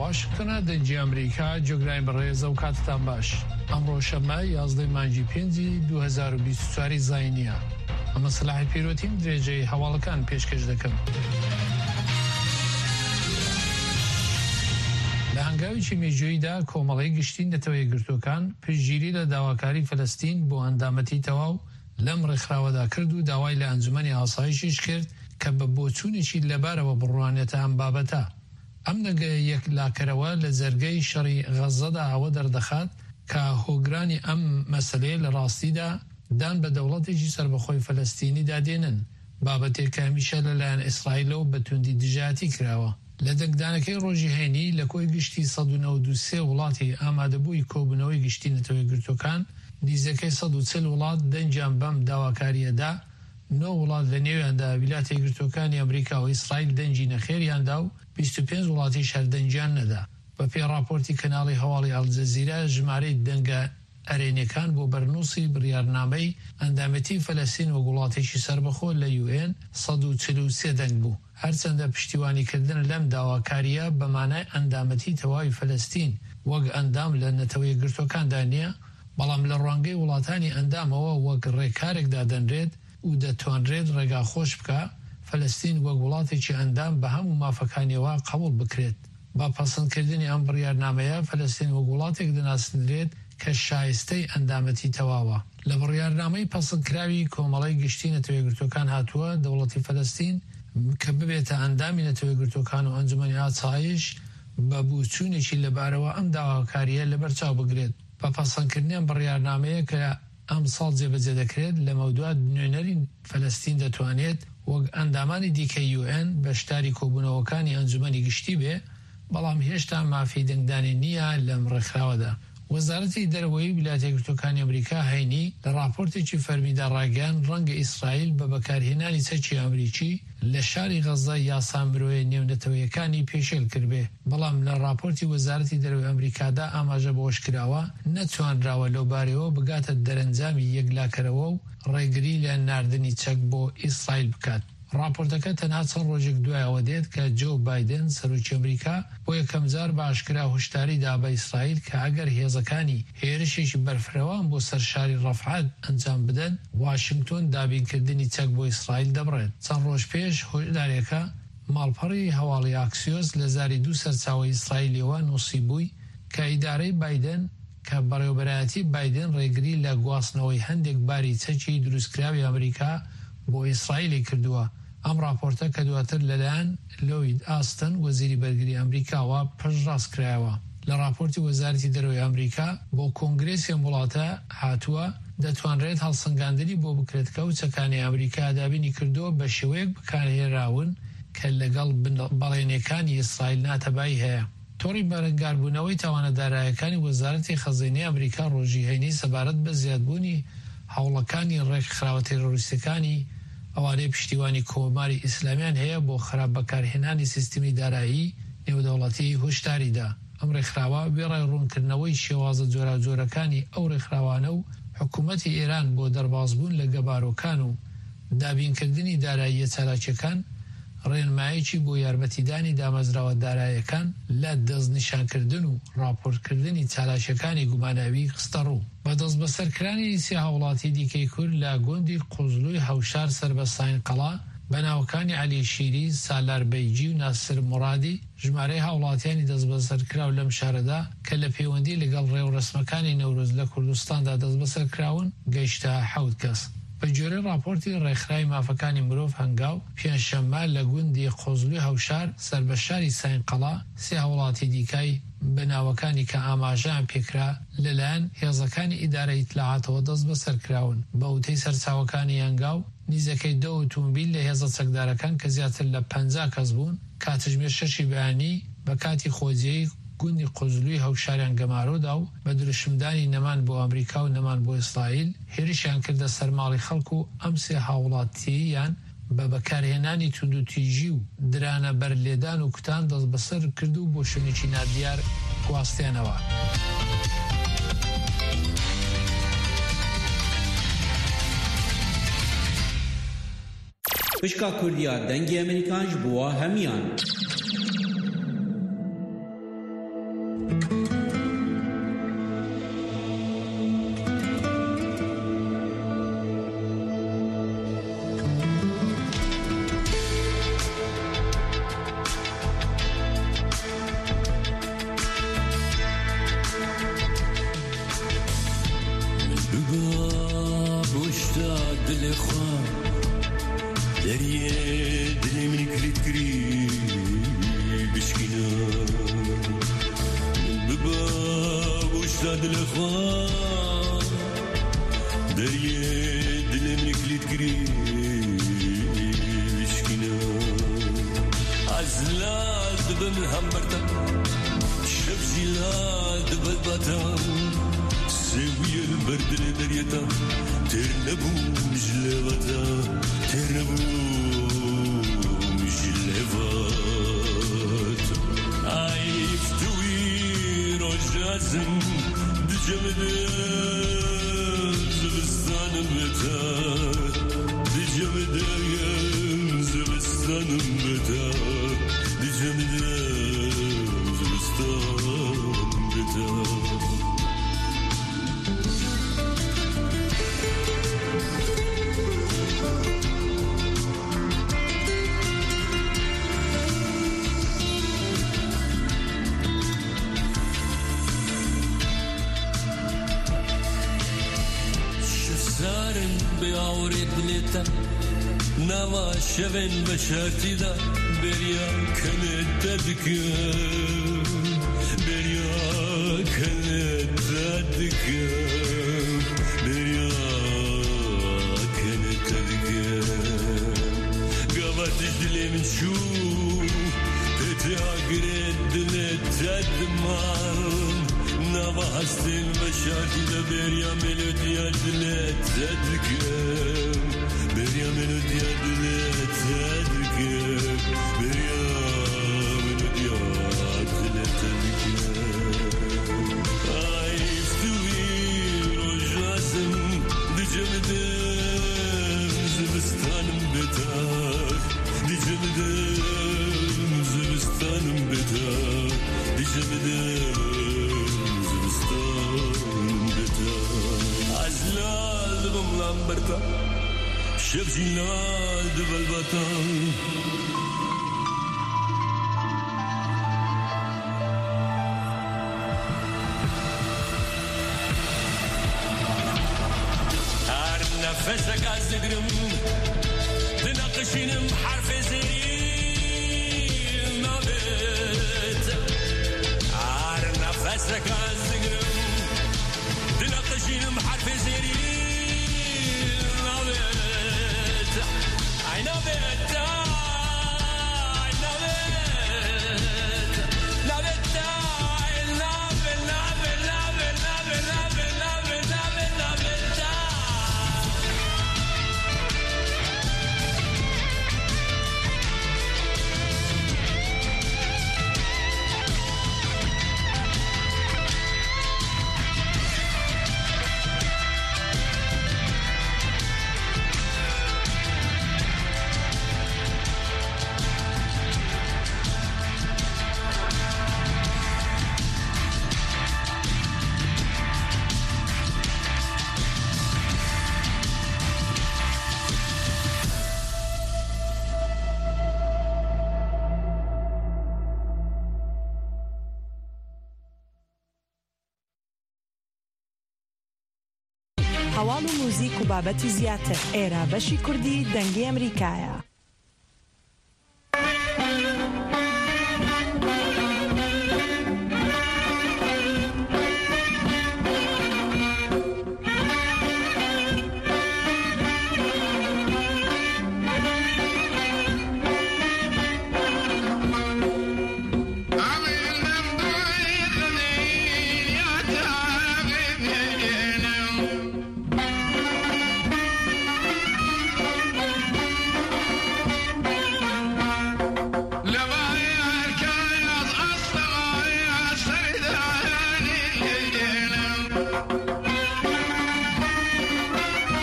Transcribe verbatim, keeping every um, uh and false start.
واشنگتن دنجی امریکا جوگرای برێزە و کاتتان باش. ئەمڕۆ شەمە یازدەی مانگی پێنجی دوو هەزار و بیست و چوار زاینیە. ئەمە سەلاحی پیرۆتیم درێژەی هەواڵەکان پێشکەش دەکەم. لە هەنگاوێکی مێژوویدا کۆمەڵی گشتی نەتەوەی گرتوەکان پشتگیری لە داواکاری فەلەستین بۆ ئەندامەتی تەواو لەم ڕێکخراوەدا کرد و داوای لە ئەنجومەنی ئاسایشیش کرد کە بە بۆچوونێکی لەبارەوە بڕوانێتە ئەم بابەتە. ئەم نەگە یەک لاکەرەوە لە جەرگەی شەڕی غەزەدا ئەوە دەردەخات کە هۆگرانی ئەم مەسەلەیە لە ڕاستیدا دان بە دەوڵەتێکی سربەخۆی فەلەستینی دادێنن، بابەتێک کە هەمیشە لەلایەن ئیسرائیلەوە بە توندی دژایەتی کراوە. لە دەنگدانەکەی ڕۆژی هەینی لە کۆی گشتی سەد و نەوەد و سێ وڵاتی ئامادەبووی کۆبوونەوەی گشتی نەتەوەی گرتوەکان دیزەکەی سەد و چل وڵات دەنجیان بەم داواکاریەدا، نۆ وڵات لە نێویاندا ویلاتە یەکگرتووەکانی ئەمریکا و ئیسرائیل دەنجی نەخێریاندا و بیست و پێنج وڵاتی شەر دەنجیان نەدا. بە پێی راپۆرتی کەناڵی هەواڵی ئەڵجەزیرە ژمارەی دەنگە ئەرێنیەکان بۆ بەرنووسی بڕیارنامەی ئەندامەتی فەلەستین و وڵاتێکی سربەخۆ لە یو ئێن سەد و چل و سێ دەنگ بوو. هەرچەندە پشتیوانیکردن لەم داواکاریە بەمانای ئەندامەتی تەواوی فەلەستین وەک ئەندام لە نەتەوەی گرتوەکاندا نییە، بەڵام لە ڕوانگەی وڵاتانی ئەندامەوە وەک ڕێکارێکدا دەنرێت و دەتوانرێت ڕێگا خۆش بکە فەلەستین وەک وڵاتێکی ئەندام بە هەموو مافەکانیەوە قبول بکرێت. با پەسەندکردنی ئەم بڕیارنامەیە فەلەستین وەک وڵاتێک دەناسندرێت کە شایستەی ئەندامەتی تەواوە. لە بڕیارنامەی پەسەندکراوی کۆمەڵی گشتی نەتەوەی گرتوەکان هاتووە دەوڵەتی فەلەستین کە ببێتە ئەندامی نەتەوەی گرتوەکان و ئەنجومەنی ئاسایش بە بووچوونێکی لەبارەوە ئەم داواکاریە لەبەرچاو بگرێت. بە پەسەندکردنیان بڕیارنامەیە کە ئەم ساڵ جێبەجێ دەکرێت لە مەودوات نوێنەری فەلەستین دەتوانێت وەک ئەندامانی دیکەی یو ئێن بەشداری کۆبوونەوەکانی ئەنجومەنی گشتی بێ، بەڵام هێشتا مافی دەنگدانی نییە لەم ڕێکخراوەدا. وەزارەتی دەرەوەی ویلایەتە یەکگرتووەکانی ئەمریکا هەینی لە راپۆرتێکی فەرمیدا ڕاگەیاند ڕەنگە ئیسرائیل بە بەکارهێنانی چەکی ئەمریکی لە شاری غەزە یاسا مرۆیە نێونەتەوەیەکانی پێشێل کردبێ، بەڵام لە راپۆرتی وەزارەتی دەرەوەی ئەمریکادا ئاماژە بەوەش کراوە نەتوانراوە لەو بارەوە بگاتە دەرەنجامی یەکلاکەرەوە و ڕێگری لە ناردنی چەک بۆ ئیسرائیل بکات. راپۆرتەکە تەنها چەند ڕۆژێک دوایەوە دێت کە جۆ بایدن سەرۆکی ئەمریکا بۆ یەکەم جار بە ئاشکرا هۆشداریدا بە ئیسرائیل کە ئەگەر هێزەکانی هێرشێکی بەرفرەوان بۆ سەرشاری ڕەفعات ئەنجام بدەن، واشنگتۆن دابینکردنی چەک بۆ ئیسرائیل دەبڕێت. چەند ڕۆژ پێش هۆشدارێکە ماڵپەڕی هەواڵی ئاکسیۆس لە زاری دوو سەرچاوە ئیسرائیلیەوە نووسی بووی کە ئیدارەی بایدن کە بەڕێوەبەرایەتی بایدن ڕێگری لە گواستنەوەی هەندێک باری چەکی دروستکراوی ئەمریکا بۆ ئیسرائیلی کردووە. ئەم راپۆرتە کە دواتر لەلایەن لۆید ئاستن وەزیری بەرگری ئەمریکاوە پشتڕاست کرایەوە. لە راپۆرتی وەزارەتی دەرەوەی ئەمریکا بۆ کۆنگرێسی وڵاتە هاتووە دەتوانرێت هەڵسەنگاندنی بۆ بکرێت کە وچەکانی ئەمریکا دابینی کردووە بە شێوەیەک بەکارهێنراون کە لەگەڵ بەڵێنەکانی ئیسرائیل ناتەبایی هەیە. تۆڕی بەرەنگاربوونەوەی تاوانەدارایەکانی وەزارەتی خەزینەی ئەمریکا ڕۆژی هەینی سەبارەت بە زیادبوونی هەوڵەکانی ڕێکخراوە تێرۆریستەکانی ئەوانەی پشتیوانی کۆماری ئیسلامیان هەیە بۆ خراپ بەکارهێنانی سیستمی دارایی نێودەوڵەتی هۆشداریدا. ئەم ڕێکخراوە بێڕای ڕوونکردنەوەی شێوازە جۆراجۆرەکانی ئەو ڕێکخراوانە و حکوومەتی ئێران بۆ دەربازبوون لە گەبارۆکان و دابینکردنی داراییە چالاکیەکان ڕێنمایەکی بۆ یارمەتیدانی دامەزراوە داراییەکان لە دەستنیشانکردن و راپۆرتکردنی چالاشەکانی گوماناوی خستە ڕوو. بە دەست بەسەرکرانی سێ هاوڵاتی دیکەی کورد لە گوندی قوزلوی هەوشار سەر بە ساینقەڵا بە ناوەکانی عەلی شیری، سالار بەیجی و ناسر مورادی ژمارەی هاوڵاتیانی دەست بەسەرکراو لەم شارەدا کە لە پەیوەندی لەگەڵ ڕێوڕسمەکانی نەورۆز لە کوردستاندا دەست بەسەرکراون گەیشتە حەوت کەس. بە جۆرە راپۆرتی ڕێکخراوی مافەکانی مرۆڤ هەنگاو پێنجشەممە لە گوندی قۆزلوی هەوشار سەر بە شاری ساینقەڵا سێ هاوڵاتی دیکای بەناوەکانی کە ئاماژەیان پێکرا لەلایەن هێزەکانی ئیدارەی ئیتلاعاتەوە دەست بەسەرکراون. بە وتەی سەرچاوەکانی هەنگاو نیزەکەی دە ئۆتۆمبیل لە هێزە چەکدارەکان کە زیاتر لە پەنجا کەس بوون کاتژمێر شەشی بەیانی بە کاتی خۆجیەی گوندی قوزلوی هەوشاریان گەمارۆدا و بە درشمدانی نەمان بۆ ئەمریکا و نەمان بۆ ئیسرائیل هێرشیان کردە سەرماڵی خەڵکو و ئەم سێ هاوڵاتیان بە بەکارهێنانی توندوتیژی و درانە بەرلێدان و کوتان دەست بەسەر کرد و بۆ شوێنێکی نادیار گواستیانەوە. پشکا کوردیا دەنگی ئەمریکانش بووە هەمیان. دلخواه دریه دلی منی کلید کری بشکینا ببا بوشتا دلخواه دریه دلی منی کلید کری بشکینا عزلال دبم هم برتا شب جیلال دبل باتا سوی البرد دریتا تر نبوم جلواتا تر نبوم جلوات عیفتوی رجازم دجمدم زبستانم بتار دجمدم زبستانم بتار دجمدم زبستانم بتار نوا شبن بشرتی دا بریا کنه دادکم بریا کنه دادکم بریا کنه دادکم قواتش دلی من شو تتاقرد دلی تدمان نوا هستین بشرتی دا بریا ملودیا دلی تدکم بریا ملودیا دلی تدکم بریا ملودیا دلی تدکم عیفتوی رجازم دجمدم زبستانم بتار دجمدم زبستانم بتار دجمدم زبستانم بتار عزلال دبم لامبرتا شب جلال دبل بطن هر نفسك عزقرم تناقشينم حرف زين ما بيت هر نفسك عزقرم تناقشينم حرف زين I know it, I love it, love it, I love it, love it, love it, love it, love it, love it, love it, love it, هەواڵ و موزیک و بابەتی زیاتر ئێرە بەشی کوردی دەنگی ئەمریکایە.